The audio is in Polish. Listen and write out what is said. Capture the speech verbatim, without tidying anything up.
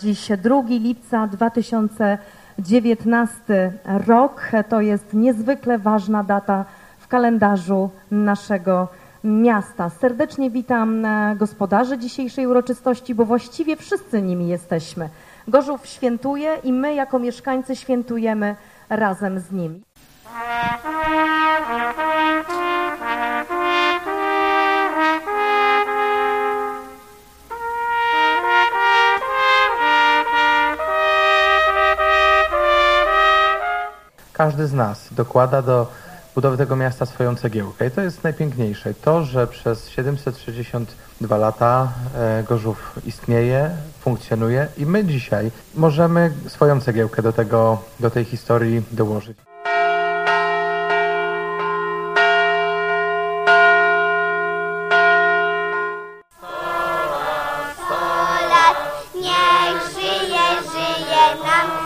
Dziś drugiego lipca dwa tysiące dziewiętnasty rok. To jest niezwykle ważna data w kalendarzu naszego miasta. Serdecznie witam gospodarzy dzisiejszej uroczystości, bo właściwie wszyscy nimi jesteśmy. Gorzów świętuje i my jako mieszkańcy świętujemy razem z nimi. Każdy z nas dokłada do budowy tego miasta swoją cegiełkę i to jest najpiękniejsze. To, że przez siedemset sześćdziesiąt dwa lata Gorzów istnieje, funkcjonuje i my dzisiaj możemy swoją cegiełkę do tego, do tej historii dołożyć. sto lat, niech żyje, żyje nam